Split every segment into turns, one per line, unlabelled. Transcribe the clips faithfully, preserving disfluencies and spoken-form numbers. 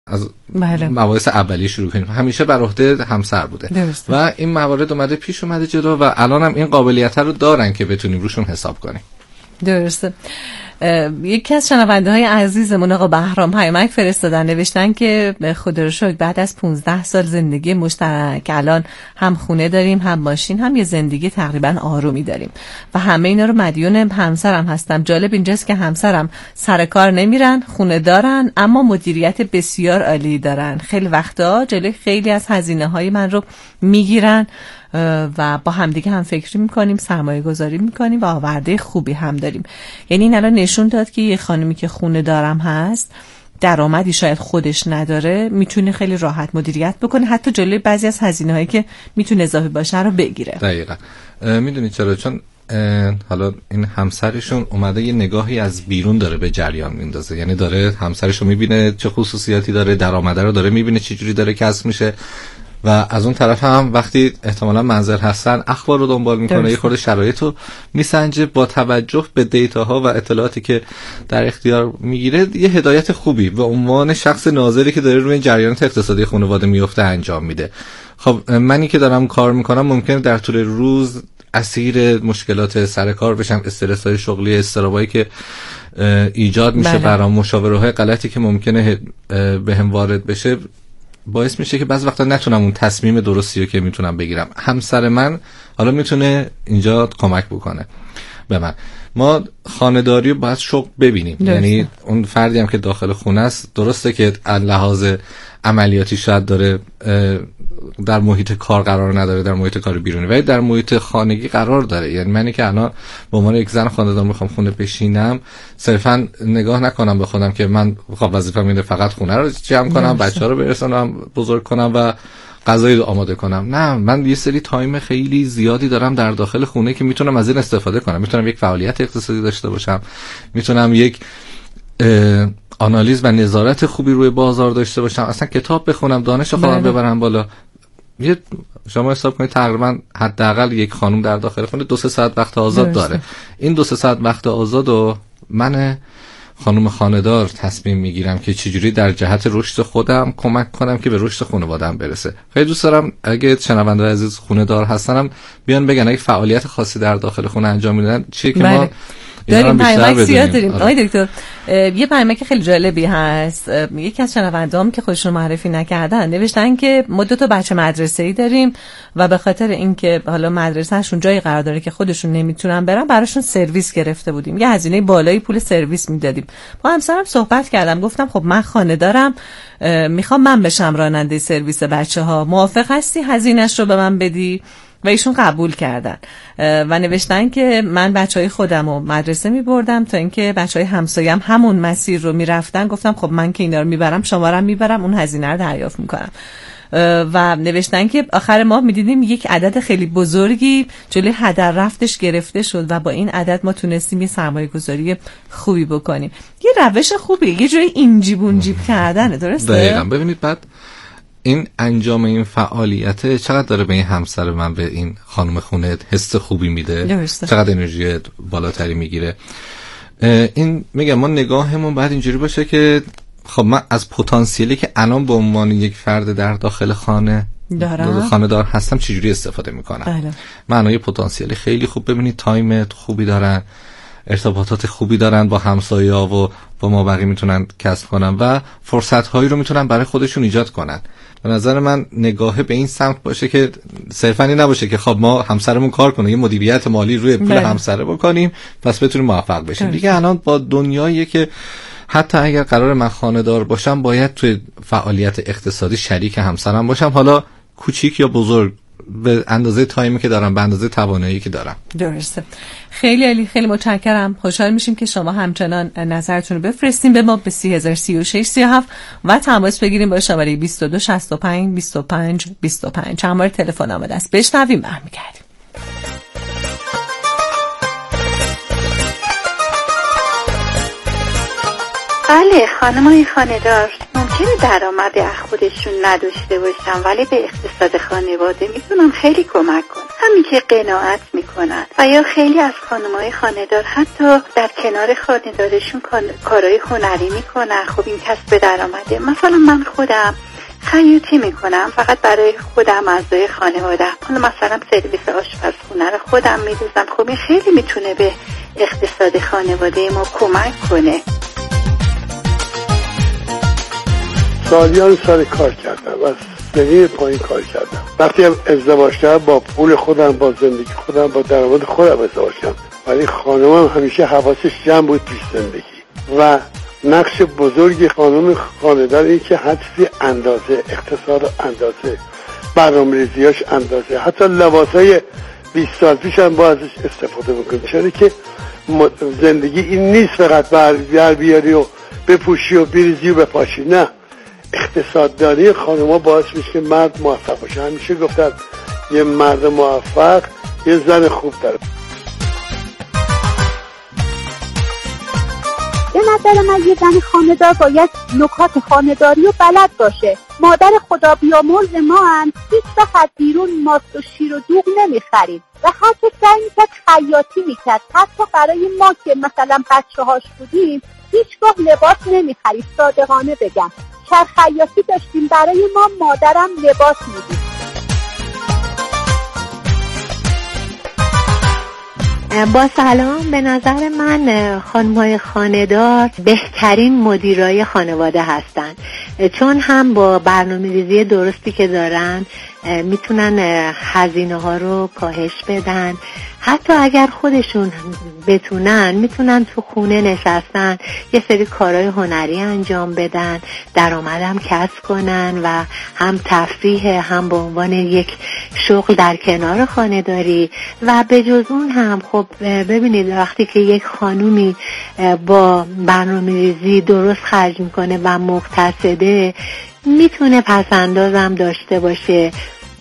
از
بله.
مباحث اولیه شروع کنیم. همیشه بر عهده همسر بوده
درسته.
و این موارد اومده پیش اومده جلو و الان هم این قابلیت رو دارن که بتونیم روشون حساب کنیم.
درسته. یکی از شنونده های عزیزمون آقا بهرام پیامک فرستادن، نوشتن که خدا رو شکر بعد از پانزده سال زندگی مشترک الان هم خونه داریم، هم ماشین، هم یه زندگی تقریبا آرومی داریم و همه اینا رو مدیون همسرم هستم. جالب اینجاست که همسرم سر کار نمیرن، خونه دارن، اما مدیریت بسیار عالی دارن. خیلی وقتا جلوی خیلی از هزینه های من رو میگیرن و با همدیگه هم فکری میکنیم، سرمایه گذاری میکنیم و آورده خوبی هم داریم. یعنی این الان نشون داد که یه خانمی که خونه دارم هست، درآمدی شاید خودش نداره، میتونه خیلی راحت مدیریت بکنه، حتی جلوی بعضی از هزینه هایی که میتونه اضافه باشه رو بگیره.
دقیقاً. میدونید چرا؟ چون حالا این همسرشون اومده یه نگاهی از بیرون داره به جریان میندازه، یعنی داره همسرشو میبینه چه خصوصیاتی داره، درآمده رو داره میبینه چه جوری داره کسب میشه و از اون طرف هم وقتی احتمالاً منزل هستن اخبار رو دنبال میکنه، یه خورده شرایط رو میسنجه، با توجه به دیتاها و اطلاعاتی که در اختیار میگیره یه هدایت خوبی به عنوان شخص ناظری که داره روی جریانات اقتصادی خانواده میفته انجام میده. خب منی که دارم کار میکنم ممکنه در طول روز اسیر مشکلات سر کار بشم، استرس‌های شغلی، استرابایی که ایجاد میشه برام، مشاوره‌های غلطی که ممکنه بهم وارد بشه باعث میشه که بعضی وقتا نتونم اون تصمیم درستی رو که میتونم بگیرم. همسر من حالا میتونه اینجا کمک بکنه به من. ما خانه‌داری رو باید شغل ببینیم، یعنی اون فردی هم که داخل خونه است درسته که لحاظ عملیاتی شاید داره در محیط کار قرار نداره، در محیط کار بیرونی، ولی در محیط خانگی قرار داره. یعنی منی که الان به عنوان یک زن خانه‌دار میخوام خونه بشینم، صرفا نگاه نکنم به خودم که من خب وظیفه‌م اینه فقط خونه رو جمع کنم، بچه‌ها رو برسونم، بزرگ کنم و غذایی رو آماده کنم. نه، من یه سری تایم خیلی زیادی دارم در داخل خونه که میتونم از این استفاده کنم. میتونم یک فعالیت اقتصادی داشته باشم، میتونم یک آنالیز و نظارت خوبی روی بازار داشته باشم، اصلا کتاب بخونم، دانش خودم ببرم بالا. یه شما حساب کنید تقریبا حداقل یک خانم در داخل خونه دو سه ساعت وقت آزاد داره. این دو سه ساعت وقت آزاد رو من خانم خانه‌دار تصمیم میگیرم که چجوری در جهت رشد خودم کمک کنم که به رشد خانواده‌ام برسه. خیلی دوست دارم اگه شنونده عزیز خانه‌دار هستنم بیان بگن اگه فعالیت خاصی در داخل خونه انجام میدن چیه که ما
داریم پیامک زیاد داریم. آقای دکتر یه پیامک خیلی جالبی هست. یکی از شنونده‌ام که خودشون معرفی نکردن نوشتن که ما دو تا بچه مدرسه‌ای داریم و به خاطر اینکه حالا مدرسه‌شون جایی قرار داره که خودشون نمیتونن برن، براشون سرویس گرفته بودیم، یه هزینه بالایی پول سرویس میدادیم. با همسرم صحبت کردم، گفتم خب من خانه دارم، میخوام من بشم راننده سرویس بچه‌ها، موافق هستی هزینه‌اش رو به من بدی؟ و ایشون قبول کردن و نوشتن که من بچهای خودم رو مدرسه می بردم تا اینکه بچهای همسایم همون مسیر رو می رفتن. گفتم خب من که اینا رو می برم شما رو می برم، اون هزینه رو دریافت می کنم. و نوشتن که آخر ماه می دیدیم یک عدد خیلی بزرگی جلوی هدر رفتش گرفته شد و با این عدد ما تونستیم یه سرمایه گذاری خوبی بکنیم. یه روش خوبیه، یه جوری اینجیب اونجیب کردنه. درسته؟
دقیقاً. ببینید بعد این انجام این فعالیت چقدر داره به این همسر من، به این خانم خونه حس خوبی میده،
درسته.
چقدر انرژی بالاتری میگیره. این میگم ما نگاهمون باید اینجوری باشه که خب من از پتانسیلی که الان به عنوان یک فرد در داخل خانه دارم، خانه دار هستم، چجوری استفاده میکنم.
بله.
معنای پتانسیلی خیلی خوب. ببینید تایم خوبی دارن، ارتباطات خوبی دارن با همسایه‌ها و با ما بقیه میتونن کسب کنن و فرصت‌هایی رو میتونن برای خودشون ایجاد کنن. به نظر من نگاه به این سمت باشه که صرفاً این نباشه که خب ما همسرمون کار کنه، یه مدیریت مالی روی پول همسره بکنیم پس بتونیم موفق بشیم. دیگه الان با دنیاییه که حتی اگر قرار من خانه دار باشم باید توی فعالیت اقتصادی شریک همسرم باشم، حالا کوچیک یا بزرگ، به اندازه تایمی که دارم، به اندازه توانایی که دارم.
درسته. خیلی عالی، خیلی متشکرم. خوشحال میشیم که شما همچنان نظرتون رو بفرستین به ما به سی هزار سی و شش سی و هفت و تماس بگیریم با شماره بیست و دو شصت و پنج بیست و پنج بیست و پنج. شماره تلفن آمده است. بشنویم برمیگردیم.
بله، خانم‌های خانه‌دار ممکنه درآمد از خودشون نداشته باشن ولی به اقتصاد خانواده میتونن خیلی کمک کنن، همین که قناعت میکنن. و یا خیلی از خانم‌های خانه‌دار حتی در کنار خانه‌دارشون کارهای هنری میکنن. خب این کسب درآمده. مثلا من خودم خیاطی میکنم فقط برای خودم، اعضای خانواده. حالا مثلا سرویس آشپزخونه رو خودم میدوزم. خب این خیلی میتونه به اقتصاد خانواده ما کمک کنه.
سالیان سال کار کردم و سنین پایین کار کردم. وقتی هم ازدواج کردم با پول خودم، با زندگی خودم، با درآمد خودم ازدواج کردم. ولی خانمم همیشه حواسش جمع بود پیش زندگی و نقش بزرگی خانم خانه‌دار این که هر چیزی اندازه، اقتصاد اندازه، برنامه‌ریزیاش اندازه، حتی لباسای بیست سال پیش هم با ازش استفاده میکنه. چون که زندگی این نیست فقط بر بیاری و بپوشی و بریزی و بپاشی. نه، اقتصادداری خانم‌ها باعث میشه که مرد موفق باشه. همیشه گفتن یه مرد موفق یه زن خوب داره.
به نظر من یه زن خانه‌دار باید نکات خانه‌داری رو بلد باشه. مادر خدا بیامرز ما هم هیچ وقت بیرون ماست و شیر و دوغ نمیخرید و حتی سعی میکرد خیاطی میکرد. حتی برای ما که مثلا بچه هاش بودیم هیچگاه لباس نمیخرید. صادقانه بگم چرخ خیاطی داشتیم برای ما، مادرم لباس میدید.
با سلام، به نظر من خانم‌های خانه‌دار بهترین مدیرای خانواده هستن، چون هم با برنامه‌ریزی درستی که دارن میتونن هزینه ها رو کاهش بدن. حتی اگر خودشون بتونن میتونن تو خونه نشستن یه سری کارهای هنری انجام بدن، درآمدم کسب کنن و هم تفریح هم به عنوان یک شغل در کنار خانه داری. و به جز اون هم خب ببینید وقتی که یک خانومی با برنامه‌ریزی درست خرج میکنه و مقتصده میتونه پسندازم داشته باشه.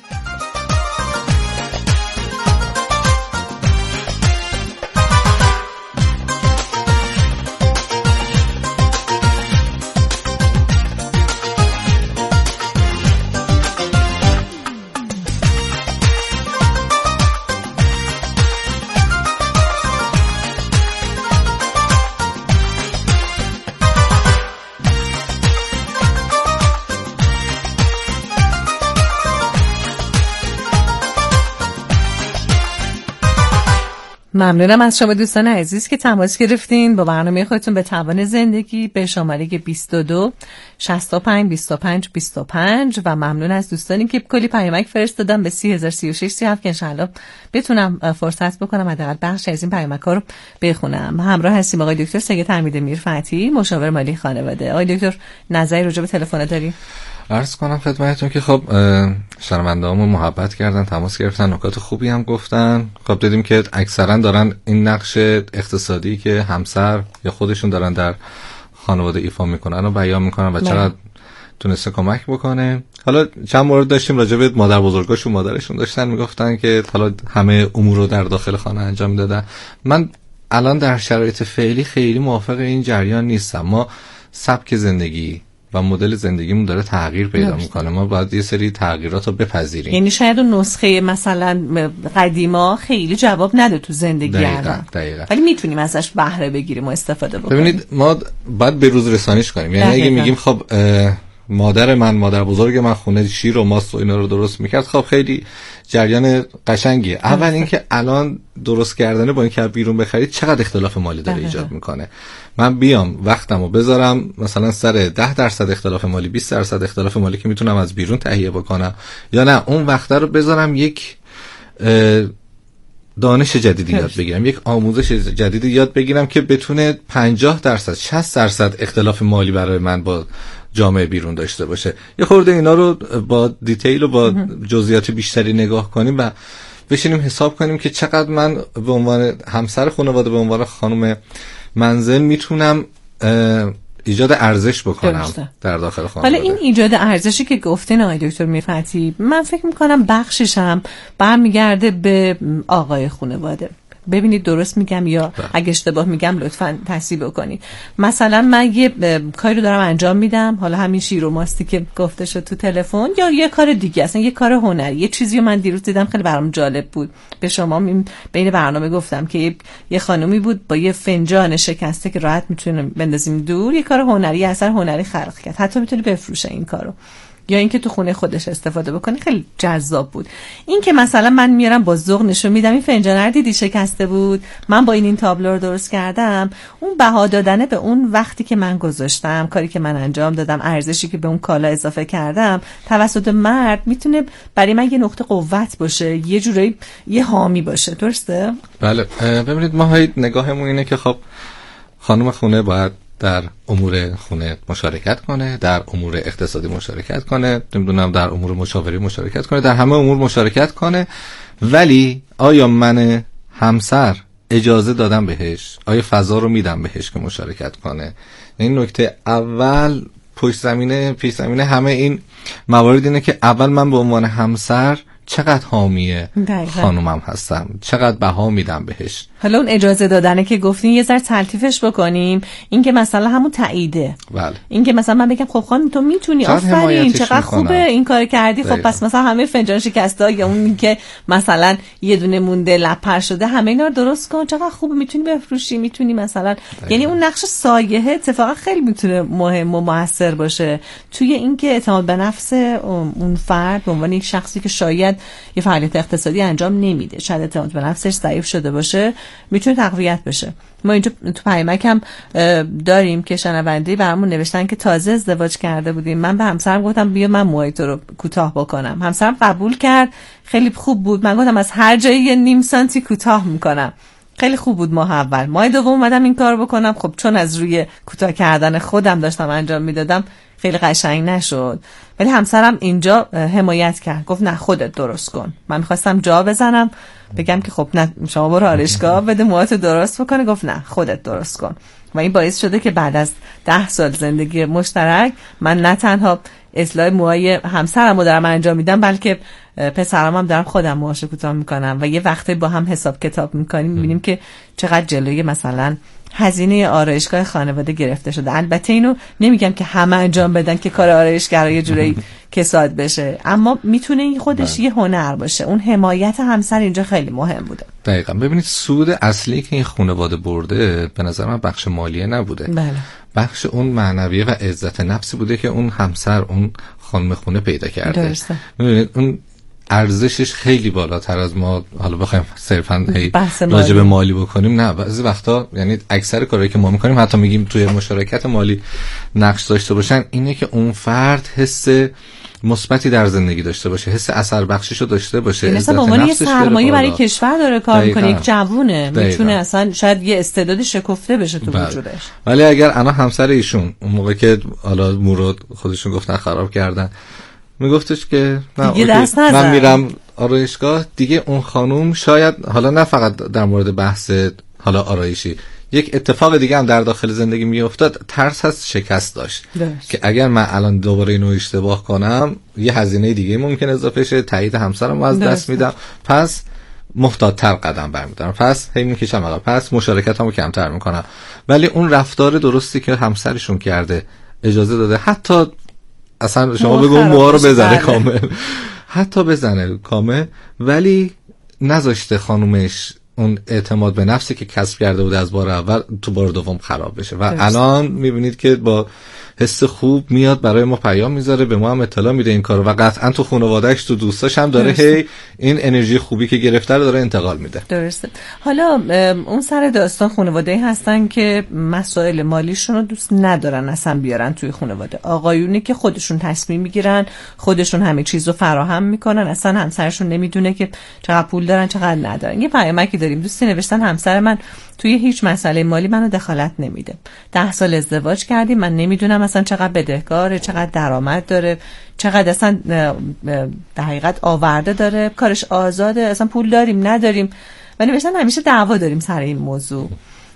ممنونم از شما دوستان عزیز که تماس گرفتین با برنامه خودتون به توان زندگی به شماره بیست و دو شصت و پنج بیست و پنج بیست و پنج و ممنون از دوستانی که کلی پیامک فرستادن به سی هزار سی و شش سی و هفت که انشالله بتونم فرصت بکنم حداقل بخش از این پیامک ها رو بخونم. همراه هستیم آقای دکتر سید حمید میرفتحی، مشاور مالی خانواده. آقای دکتر نظری راجع به تلفن داری؟
عرض کنم خدمتتون که خب شنونده‌هامون محبت کردن، تماس گرفتن، نکات خوبی هم گفتن. خب دیدیم که اکثرا دارن این نقش اقتصادی که همسر یا خودشون دارن در خانواده ایفا میکنن و بیان میکنن و چقدر تونسته کمک بکنه. حالا چند مورد داشتیم راجع به مادر بزرگاشون، مادرشون داشتن میگفتن که حالا همه امور رو در داخل خانه انجام دادن. من الان در شرایط فعلی خیلی موافق این جریان نیستم. ما سبک زندگی و مدل زندگیمون داره تغییر پیدا میکنه. ما باید یه سری تغییرات رو بپذیریم.
یعنی شاید اون نسخه مثلا قدیما خیلی جواب نده تو زندگی الان، ولی میتونیم ازش بهره بگیریم و استفاده بکنیم.
ببینید ما باید به روز رسانیش کنیم. یعنی اگه میگیم خب مادر من، مادر بزرگ من خونه شیر و ماست و اینا رو درست میکرد، خب خیلی جریان قشنگیه. اول اینکه الان درست کردنه با اینکه بیرون بخرید چقدر اختلاف مالی داره ایجاد میکنه. من بیام وقتمو بذارم مثلا سر ده درصد اختلاف مالی، بیست درصد اختلاف مالی که میتونم از بیرون تهیه بکنم، یا نه اون وقت رو بذارم یک دانش جدیدی یاد بگیرم، یک آموزش جدیدی یاد بگیرم که بتونه پنجاه درصد شصت درصد اختلاف مالی برای من با جامعه بیرون داشته باشه. یه خورده اینا رو با دیتیل و با جزئیات بیشتری نگاه کنیم و بشینیم حساب کنیم که چقدر من به عنوان همسر خانواده، به عنوان خانم منزل میتونم ایجاد ارزش بکنم درسته در داخل خانواده.
حالا این ایجاد ارزشی که گفتین آقای دکتر میرفتحی، من فکر میکنم بخشش هم برمیگرده به آقای خانواده. ببینید درست میگم یا اگه اشتباه میگم لطفاً تصحیح بکنید. مثلا من یه کاری رو دارم انجام میدم، حالا همین شیر و ماستی که گفته شد تو تلفن، یا یه کار دیگه، اصلا یه کار هنری. یه چیزی رو من دیروز دیدم خیلی برام جالب بود، به شما بین برنامه گفتم که یه خانومی بود با یه فنجان شکسته که راحت میتونیم بندازیم دور، یه کار هنری، اثر هنری خلق کرد، حتی میتونه بفروشه این کارو، یا اینکه تو خونه خودش استفاده بکنه. خیلی جذاب بود. این که مثلا من میارم با ذوق نشون میدم این فنجان رو دیدی شکسته بود، من با این این تابلو رو درست کردم، اون بها دادنه به اون وقتی که من گذاشتم، کاری که من انجام دادم، ارزشی که به اون کالا اضافه کردم توسط مرد میتونه برای من یه نقطه قوت باشه، یه جورایی یه حامی باشه. درسته؟
بله. ببینید ما های نگاهمون اینه که خب خانم خونه باید در امور خونه مشارکت کنه، در امور اقتصادی مشارکت کنه، نمیدونم در امور مشاوره مشارکت کنه، در همه امور مشارکت کنه. ولی آیا من همسر اجازه دادم بهش؟ آیا فضا رو میدم بهش که مشارکت کنه؟ این نکته اول. پشت زمینه پیش زمینه همه این موارد اینه که اول من به عنوان همسر چقدر حامی خانومم هستم، چقدر بها میدم بهش.
حالا اون اجازه دادنه که گفتین یه ذره تلطیفش بکنیم، این که مثلا همون تاییده.
بله.
این که مثلا من بگم خب خانم تو میتونی، آفرین چقدر خوبه این کار کردی، خب پس مثلا همه فنجان شکسته یا اون که مثلا یه دونه مونده لپر شده همه اینا رو درست کن، چقدر خوبه، میتونی بفروشی، میتونی مثلا دقیقا. یعنی اون نقش سایه اتفاقا خیلی میتونه مهم و موثر باشه توی اینکه اعتماد به نفس اون فرد به عنوان یک شخصی که شاید یه فعالیت اقتصادی انجام نمیده، شاید اعتماد به نفسش ضعیف شده باشه، میتونه تقویت بشه. ما اینجا تو پیامک هم داریم که شنونده برامون نوشتن که تازه ازدواج کرده بودیم، من به همسرم گفتم بیا من موهای تو رو کوتاه بکنم، همسرم قبول کرد، خیلی خوب بود. من گفتم از هر جایی یه نیم سانتی کوتاه میکنم، خیلی خوب بود. ماه اول، ماه دوم اومدم این کار بکنم، خب چون از روی کوتاه کردن خودم داشتم انجام میدادم خیلی قشنگ نشد، ولی همسرم اینجا حمایت کرد، گفت نه خودت درست کن. من میخواستم جا بزنم بگم که خب نه شما برو آرایشگاه بده موهاتو درست بکنه، گفت نه خودت درست کن. و این باعث شده که بعد از ده سال زندگی مشترک من نه تنها اصلاح موهای همسرم رو دارم انجام میدم، بلکه پسرم هم دارم خودم موهاشو کوتاه میکنم و یه وقتی با هم حساب کتاب میکنیم میبینیم که چقدر جلوی مثلا هزینه آرایشگاه خانواده گرفته شده. البته اینو نمیگم که همه انجام بدن که کار آرایشگرا یه جوری کساد بشه، اما میتونه این خودش بله. یه هنر باشه. اون حمایت همسر اینجا خیلی مهم بوده.
دقیقاً. ببینید سود اصلی که این خانواده برده به نظر من بخش مالیه نبوده،
بله.
بخش اون معنویه و عزت نفسی بوده که اون همسر اون خانم خونه پیدا کرده.
درسته.
ببینید اون ارزشش خیلی بالاتر از ما حالا بخوایم صرفاً راجع به مالی بکنیم. نه، بعضی وقتا یعنی اکثر کارهایی که ما میکنیم حتی میگیم توی مشارکت مالی نقش داشته باشن، اینه که اون فرد حس مثبتی در زندگی داشته باشه، حس اثر بخشیشو داشته باشه،
این مثلا به عنوان یه سرمایه برای کشور داره کار میکنه، یک جوونه میتونه اصلا شاید یه استعداد شکفته بشه تو
بله.
وجودش.
ولی اگر انا همسر ایشون اون موقع که حالا مورد خودشون گفتن خراب کردن میگفتش که نه من میرم آرایشگاه دیگه، اون خانوم شاید حالا نه فقط در مورد بحث حالا آرایشی، یک اتفاق دیگه هم در داخل زندگی میافتاد، ترس از شکست داشت داشت. که اگر من الان دوباره اینو اشتباه کنم یه هزینه دیگه ممکن اضافه شه، تایید همسرم از دست میدم، پس محتاط‌تر قدم برمی‌دارم، پس هی میکشم عقب، پس مشارکتمو کمتر میکنم. ولی اون رفتار درستی که همسرشون کرده، اجازه داده حتی اصلا شما بگو موها رو بزنه کامل، حتی بزنه کامل، ولی نذاشته خانومش اون اعتماد به نفسی که کسب کرده بود از بار اول تو بار دوم خراب بشه. و درست. الان میبینید که با حس خوب میاد برای ما پیام میذاره، به ما هم اطلاع میده این کارو، و قطعا تو خانواده‌اش تو دوستاش هم داره هی این انرژی خوبی که گرفته رو داره انتقال میده.
درسته. حالا اون سر داستان خانواده‌ای هستن که مسائل مالیشون رو دوست ندارن اصلا بیارن توی خانواده، آقایونی که خودشون تصمیم میگیرن، خودشون همه چیز رو فراهم میکنن، اصلا همسرشون نمیدونه که چقدر پول دارن چقدر ندارن. یه پیامکی داریم، دوستی نوشتن همسر من توی هیچ مسئله مالی منو دخالت نمیده، ده سال ازدواج کردیم، من نمیدونم اصلا چقدر بدهکاره، چقدر درآمد داره، چقدر اصلا در حقیقت آورده داره، کارش آزاده، اصلا پول داریم نداریم. ولی نوشتن همیشه دعوا داریم سر این موضوع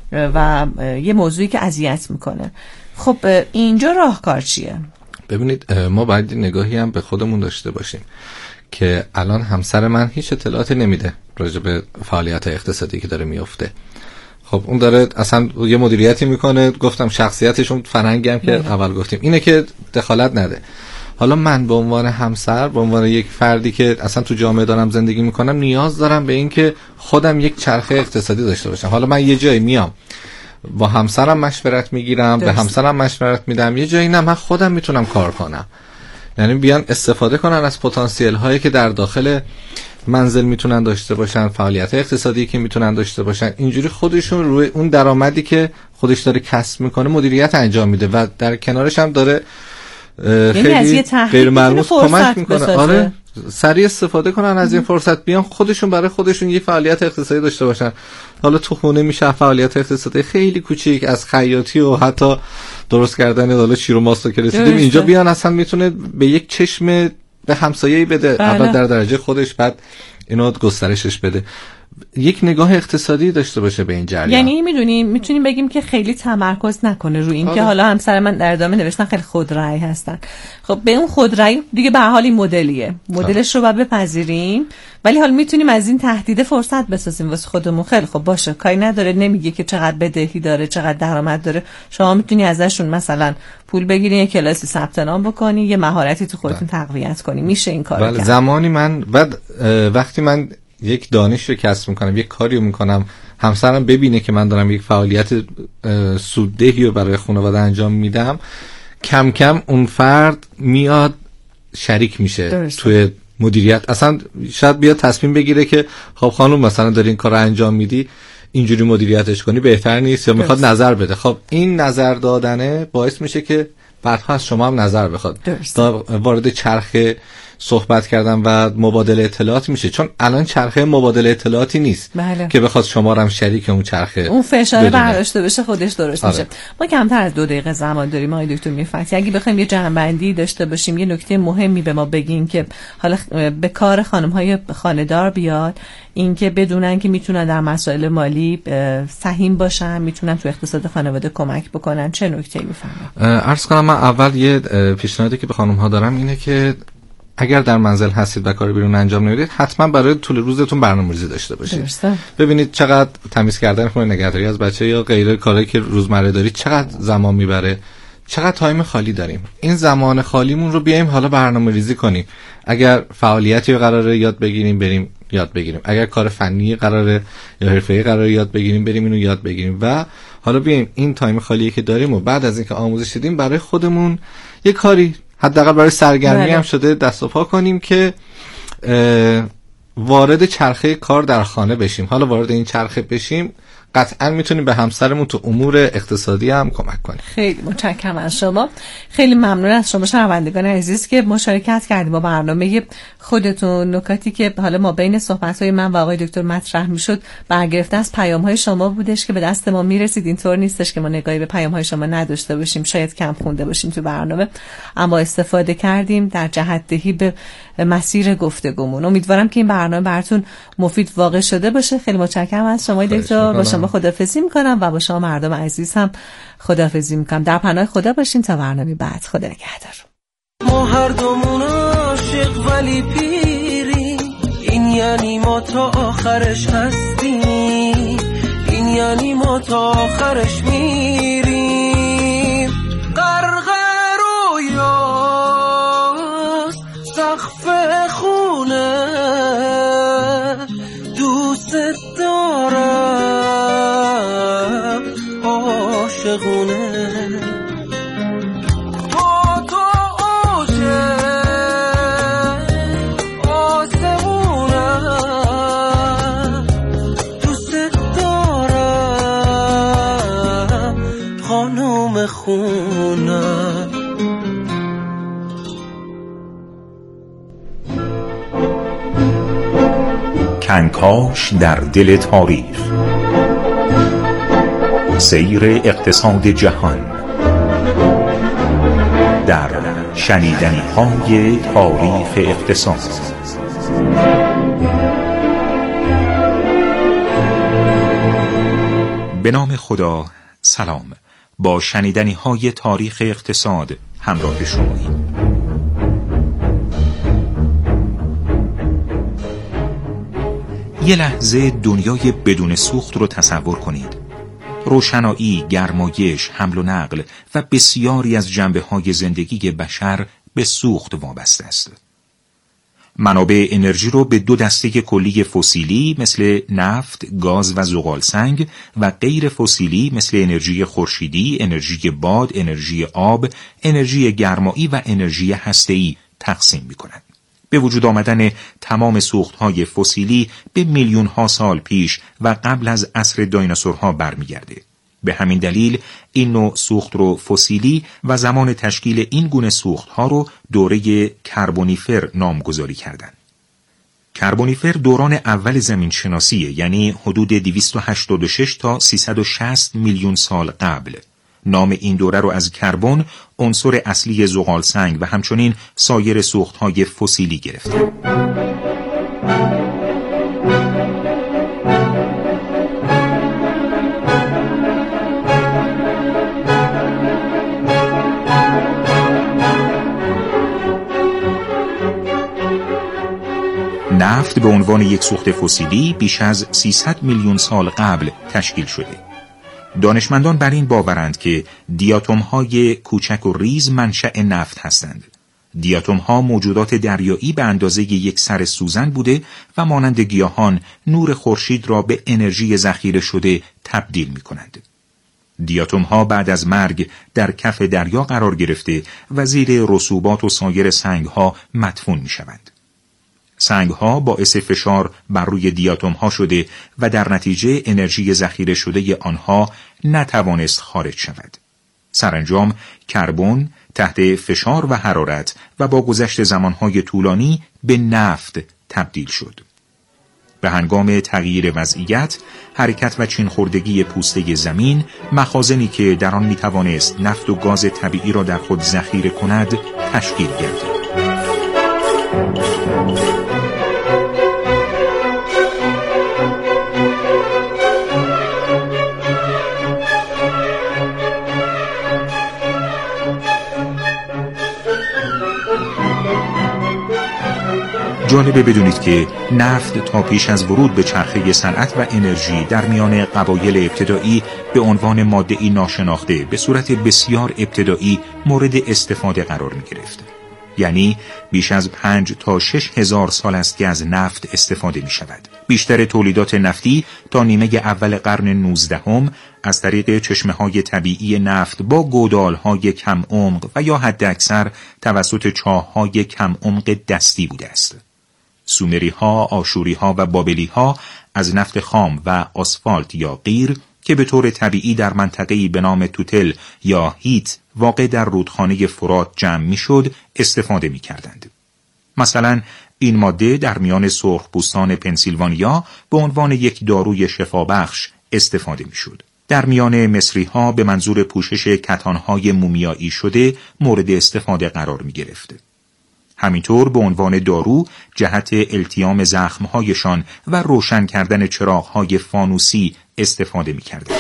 و یه موضوعی که اذیت میکنه. خب اینجا راهکار چیه؟
ببینید ما باید نگاهی هم به خودمون داشته باشیم که الان همسر من هیچ اطلاعاتی نمیده راجع به فعالیت اقتصادی که داره میفته. خب اون داره اصلا یه مدیریتی میکنه، گفتم شخصیتشون فرهنگی هم که نه. اول گفتیم اینه که دخالت نده. حالا من به عنوان همسر، به عنوان یک فردی که اصلا تو جامعه دارم زندگی میکنم، نیاز دارم به این که خودم یک چرخه اقتصادی داشته باشم. حالا من یه جایی میام با همسرم مشورت میگیرم، به همسرم مشورت میدم، یه جایی نه من خودم میتونم کار کنم. یعنی بیان استفاده کنن از پتانسیل هایی که در داخل منزل میتونن داشته باشن، فعالیت اقتصادی که میتونن داشته باشن، اینجوری خودشون روی اون درآمدی که خودش داره کسب میکنه مدیریت انجام میده و در کنارش هم داره خیلی غیر ملموس کمک میکنه. آره سریع استفاده کنن از این فرصت، بیان خودشون برای خودشون یه فعالیت اقتصادی داشته باشن. حالا تو خونه میشه فعالیت اقتصادی خیلی کوچیک، از خیاطی و حتی درست کردن حالا شیر و ماست که رسیدیم اینجا، بیان اصلا میتونه به یک چشم به همسایه‌ای بده، اول در درجه خودش، بعد اینو گسترشش بده، یک نگاه اقتصادی داشته باشه به این جریان.
یعنی میدونیم میتونیم بگیم که خیلی تمرکز نکنه روی این آره. که حالا همسر من در ادامه نوشتن خیلی خودرأی هستن. خب به اون خودرأی دیگه به هر حال این مدلیه، مدلش رو باید بپذیریم، ولی حالا میتونیم از این تهدید فرصت بسازیم واسه خودمون. خیلی خب باشه، کاری نداره، نمیگه که چقدر بدهی داره چقدر درآمد داره، شما میتونی ازشون مثلا پول بگیرین، یه کلاسی ثبت نام بکنی، یه مهارتی تو خودتون تقویت کنی، میشه این کارو کرد.
زمانی من بعد وقتی من یک دانش رو کسب میکنم، یک کاری رو میکنم، همسرم ببینه که من دارم یک فعالیت سوددهی رو برای خانواده انجام میدم، کم کم اون فرد میاد شریک میشه درسته. توی مدیریت. اصلا شاید بیاد تصمیم بگیره که خب خانم مثلا داری این کار رو انجام میدی، اینجوری مدیریتش کنی بهتر نیست، یا میخواد نظر بده. خب این نظر دادنه باعث میشه که بعدها از شما هم نظر بخواد، وارد چرخه صحبت کردن و مبادله اطلاعات میشه، چون الان چرخه مبادله اطلاعاتی نیست بله. که بخواد شما رو هم شریک اون چرخه
اون فشار برداشته بشه خودش درست آره. میشه. ما کمتر از دو دقیقه زمان داریم آقای دکتر میرفتی، اگه بخوایم یه جمع‌بندی داشته باشیم، یه نکته مهمی به ما بگین که حالا به کار خانم‌های خانه‌دار بیاد، این که بدونن که میتونن در مسائل مالی سهیم باشن، میتونن تو اقتصاد خانواده کمک بکنن، چه نکته‌ای میفهمن؟
عرض کنم من اول یه پیشنهادی که به خانم‌ها دارم اینه که اگر در منزل هستید و کار بیرون انجام نمیدید، حتما برای طول روزتون برنامه‌ریزی داشته باشید. درسته. ببینید چقدر تمیز کردن خونه، نگهداری از بچه یا غیره کارهایی که روزمره دارید چقدر زمان میبره، چقدر تایم خالی داریم. این زمان خالیمون رو بیایم حالا برنامه‌ریزی کنیم. اگر فعالیتی قراره یاد بگیریم بریم یاد بگیریم، اگر کار فنی قراره یا حرفه‌ای قراره یاد بگیریم بریم اینو یاد بگیریم، و حالا بیایم این تایم خالی که داریم و بعد از اینکه آموزش دیدیم برای خودمون یه کاری حداقل برای سرگرمی هم شده دست و پا کنیم که وارد چرخه کار در خانه بشیم. حالا وارد این چرخه بشیم قطعا میتونیم به همسرمون تو امور اقتصادی هم کمک کنیم.
خیلی متشکرم از شما، خیلی ممنون از شما شنوندگان عزیز که مشارکت کردیم با برنامه خودتون. نکاتی که حالا ما بین صحبت‌های من و آقای دکتر مطرح میشد برگرفته از پیام‌های شما بودش که به دست ما میرسید. اینطور نیستش که ما نگاهی به پیام‌های شما نداشته باشیم، شاید کم خونده باشیم تو برنامه، اما استفاده کردیم در جهت دهی به مسیر گفتگومون. امیدوارم که این برنامه براتون مفید واقع شده باشه. خیلی متشکرم از شما دکتر، با شما خداحافظی میکنم و با شما مردم عزیز هم خداحافظی میکنم. در پناه خدا باشین تا برنامه بعد. خدا نگهدار.
ما هر دومون عاشق ولی پیری، این یعنی ما تا آخرش هستیم، این یعنی ما تا آخرش میریم. غرق رویاست سقف خونه، دوست دارم عاشقونه، با تو عاشق آسمونم، دوست دارم خانم خونم.
کنکاش در دل تاریخ، سیر اقتصاد جهان در شنیدنی‌های تاریخ اقتصاد. به نام خدا. سلام، با شنیدنی‌های تاریخ اقتصاد همراه شماییم. یه لحظه دنیای بدون سوخت رو تصور کنید. روشنایی، گرمایش، حمل و نقل و بسیاری از جنبه‌های زندگی بشر به سوخت وابسته است. منابع انرژی رو به دو دسته کلی فسیلی مثل نفت، گاز و زغالسنگ و غیر فسیلی مثل انرژی خورشیدی، انرژی باد، انرژی آب، انرژی گرمایی و انرژی هسته‌ای تقسیم می‌کنند. به وجود آمدن تمام سوخت‌های فسیلی به میلیون‌ها سال پیش و قبل از عصر دایناسورها برمیگرده. به همین دلیل این نوع سوخت رو فسیلی و زمان تشکیل این گونه سوخت‌ها رو دوره کربونیفر نامگذاری کردند. کربونیفر دوران اول زمین شناسیه، یعنی حدود دویست و هشتاد و شش تا سیصد و شصت میلیون سال قبل. نام این دوره رو از کربن، عنصر اصلی زغالسنگ و همچنین سایر سوخت‌های فسیلی گرفته. نفت به عنوان یک سوخت فسیلی بیش از سیصد میلیون سال قبل تشکیل شده. دانشمندان بر این باورند که دیاتم‌های کوچک و ریز منشأ نفت هستند. دیاتم‌ها موجودات دریایی به اندازه یک سر سوزن بوده و مانند گیاهان نور خورشید را به انرژی ذخیره شده تبدیل می‌کنند. دیاتم‌ها بعد از مرگ در کف دریا قرار گرفته و زیر رسوبات و سایر سنگ‌ها مدفون می‌شوند. سنگ‌ها باعث فشار بر روی دیاتم‌ها شده و در نتیجه انرژی ذخیره شده آنها نتوانست خارج شود. سرانجام کربن تحت فشار و حرارت و با گذشت زمانهای طولانی به نفت تبدیل شد. به هنگام تغییر وضعیت، حرکت و چین‌خوردگی پوسته زمین، مخازنی که در آن می‌توانست نفت و گاز طبیعی را در خود ذخیره کند، تشکیل گردید. جالبه بدونید که نفت تا پیش از ورود به چرخه صنعت و انرژی در میان قبایل ابتدایی به عنوان ماده‌ای ناشناخته به صورت بسیار ابتدایی مورد استفاده قرار می گرفت. یعنی بیش از پنج تا شش هزار سال است که از نفت استفاده می شود. بیشتر تولیدات نفتی تا نیمه اول قرن نوزدهم از طریق چشمه‌های طبیعی نفت با گودال‌های کم عمق و یا حداکثر توسط چاه‌های کم عمق دستی بوده است. سومری‌ها، آشوری‌ها و بابلی‌ها از نفت خام و آسفالت یا قیر که به طور طبیعی در منطقه‌ای به نام توتل یا هیت واقع در رودخانه فرات جمع می‌شد استفاده می‌کردند. مثلا این ماده در میان سرخپوستان پنسیلوانیا به عنوان یک داروی شفابخش استفاده می‌شد. در میان مصری‌ها به منظور پوشش کتان‌های مومیایی شده مورد استفاده قرار می‌گرفت. همینطور به عنوان دارو جهت التیام زخم‌هایشان و روشن کردن چراغ‌های فانوسی استفاده می‌کردند.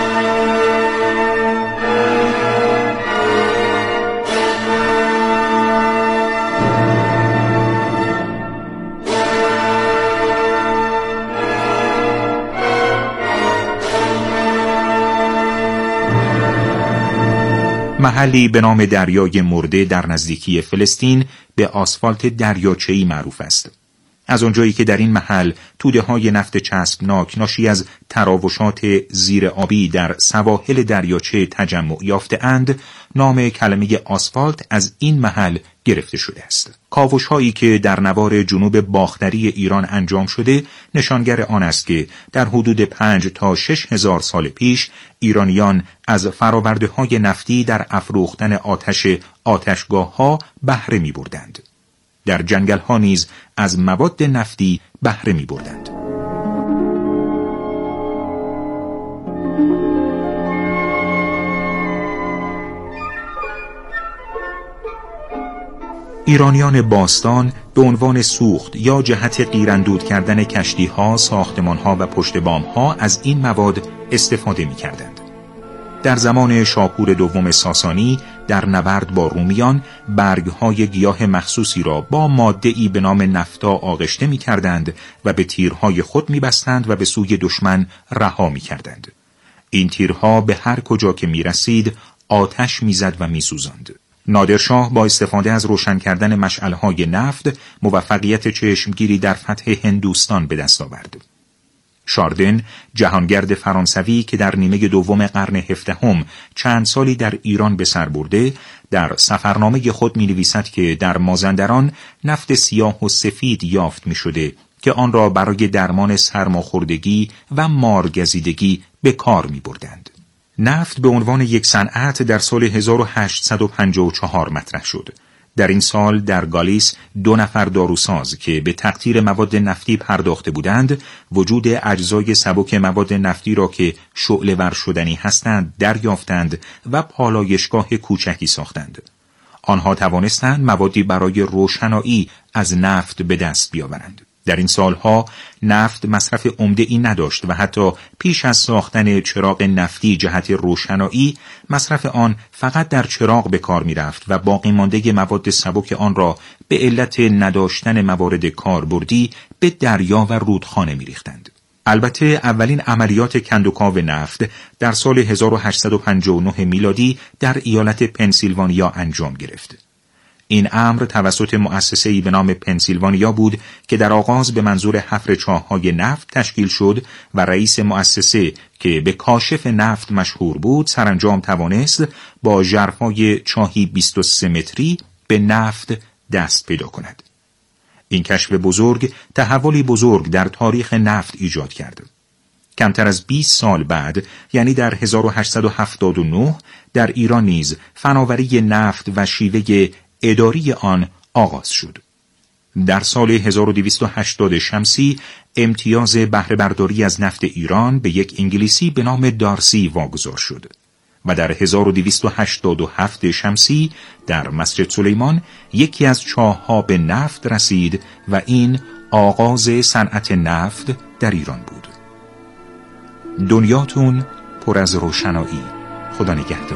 محلی به نام دریای مرده در نزدیکی فلسطین به آسفالت دریاچه‌ای معروف است. از آنجایی که در این محل توده‌های نفت چسبناک ناشی از تراوشات زیر آبی در سواحل دریاچه تجمع یافته‌اند، نام کلمه آسفالت از این محل گرفته شده است. کاوش‌هایی که در نوار جنوب باختری ایران انجام شده نشانگر آن است که در حدود پنج تا شش هزار سال پیش ایرانیان از فرآورده‌های نفتی در افروختن آتش آتشگاه‌ها بهره می‌بردند. در جنگل‌ها نیز از مواد نفتی بهره می‌بردند. ایرانیان باستان به عنوان سوخت یا جهت قیراندود کردن کشتی‌ها، ساختمان‌ها و پشت بام‌ها از این مواد استفاده می‌کردند. در زمان شاپور دوم ساسانی در نبرد با رومیان برگهای گیاه مخصوصی را با ماده‌ای به نام نفتا آغشته می کردند و به تیرهای خود می بستند و به سوی دشمن رها می کردند. این تیرها به هر کجا که می رسید آتش می زد و می سوزند. نادرشاه با استفاده از روشن کردن مشعل‌های نفت موفقیت چشمگیری در فتح هندوستان به دست آورد. شاردن، جهانگرد فرانسوی که در نیمه دوم قرن هفدهم چند سالی در ایران به سر برده، در سفرنامه خود می نویسد که در مازندران نفت سیاه و سفید یافت می شده که آن را برای درمان سرماخوردگی و مارگزیدگی به کار می بردند. نفت به عنوان یک صنعت در سال هزار و هشتصد و پنجاه و چهار مطرح شد. در این سال در گالیس دو نفر داروساز که به تقطیر مواد نفتی پرداخته بودند، وجود اجزای سبک مواد نفتی را که شعله ور شدنی هستند دریافتند و پالایشگاه کوچکی ساختند. آنها توانستند موادی برای روشنایی از نفت به دست بیاورند. در این سالها نفت مصرف عمده‌ای نداشت و حتی پیش از ساختن چراغ نفتی جهت روشنایی مصرف آن فقط در چراغ به کار می رفت و باقی مانده مواد سبک آن را به علت نداشتن موارد کاربردی به دریا و رودخانه می ریختند. البته اولین عملیات کندوکاو نفت در سال هزار و هشتصد و پنجاه و نه میلادی در ایالت پنسیلوانیا انجام گرفت. این امر توسط مؤسسه‌ای به نام پنسیلوانیا بود که در آغاز به منظور حفر چاه‌های نفت تشکیل شد و رئیس مؤسسه که به کاشف نفت مشهور بود سرانجام توانست با ژرفای چاهی بیست و سه متری به نفت دست پیدا کند. این کشف بزرگ تحولی بزرگ در تاریخ نفت ایجاد کرد. کمتر از بیست سال بعد، یعنی در هزار و هشتصد و هفتاد و نه، در ایران نیز فناوری نفت و شیوه اداری آن آغاز شد. در سال هزار و دویست و هشتاد شمسی امتیاز بهره برداری از نفت ایران به یک انگلیسی به نام دارسی واگذار شد و در هزار و دویست و هشتاد و هفت شمسی در مسجد سلیمان یکی از چاه‌ها به نفت رسید و این آغاز صنعت نفت در ایران بود. دنیاتون پر از روشنایی. خدا نگهدار.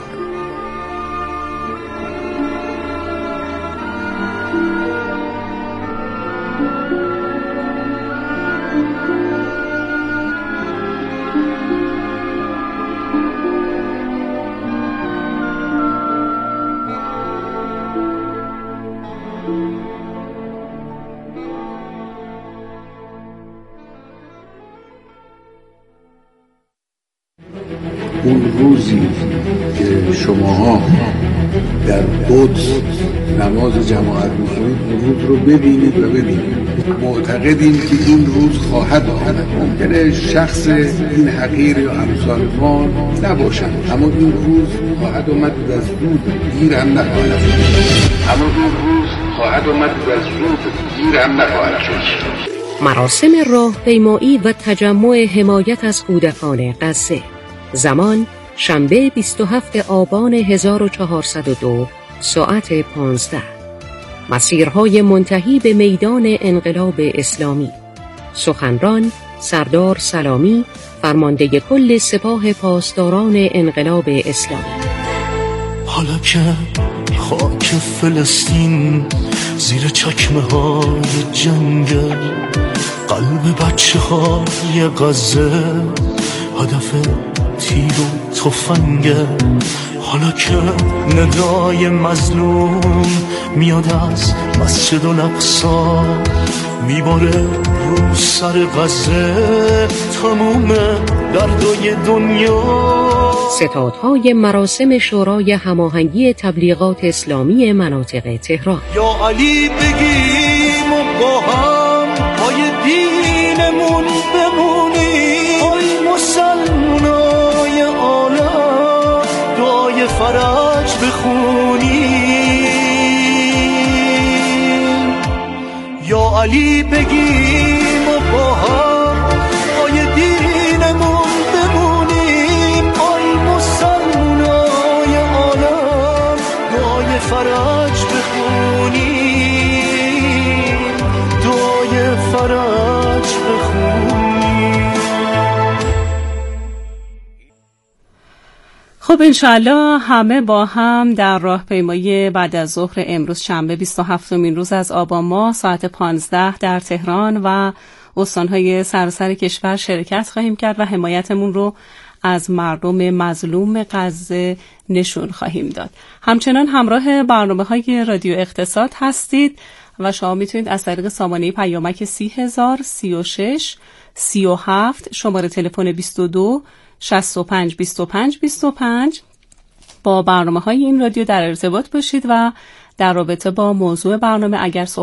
اون روزی که شماها در قدس نماز جماعت می‌خونید اون روز رو ببینید و ببینید. معتقدیم که این روز خواهد آمد. ممکنه شخص این حقیر یا امثال ما نباشند، اما این روز خواهد آمد و از زود دیر هم نخواهد اما این روز خواهد آمد و از زود دیر هم نخواهد شد.
مراسم راهپیمایی و تجمع حمایت از کودکان غزه. زمان شنبه بیست و هفتم آبان هزار و چهارصد و دو ساعت پانزده. مسیرهای منتهی به میدان انقلاب اسلامی. سخنران سردار سلامی، فرمانده کل سپاه پاسداران انقلاب اسلامی.
حالا که خاک فلسطین زیر چکمه های جنگ، قلب بچه های غزه هدف تیر و تفنگه. حالا که ندای مظلوم میاد از مسجد الاقصی، میباره رو سر غزه تموم دردای دنیا.
ستادهای مراسم شورای هماهنگی تبلیغات اسلامی مناطق تهران.
یا علی بگیم و با هم پای دینمون بمونیم. ای مسلمانای عالم دعای فرج بخونیم. یا علی بگیم و با هم پای دینمون بمونیم. ای مسلمانای عالم دعای فرج بخونیم. دعای فرج بخونیم.
خب
خب انشاءالله همه با هم در راهپیمایی بعد از ظهر امروز شنبه بیست و هفتمین روز از آبان ماه ساعت پانزده در تهران و استانهای سراسر کشور شرکت خواهیم کرد و حمایتمون رو از مردم مظلوم غزه نشون خواهیم داد. همچنان همراه برنامه‌های رادیو اقتصاد هستید و شما میتونید از طریق سامانه پیامک سی هزار سی و شش سی و هفت شماره تلفن بیست و دو شصت و پنج بیست و پنج بیست و پنج با برنامه‌های این رادیو در ارتباط باشید و در رابطه با موضوع برنامه اگر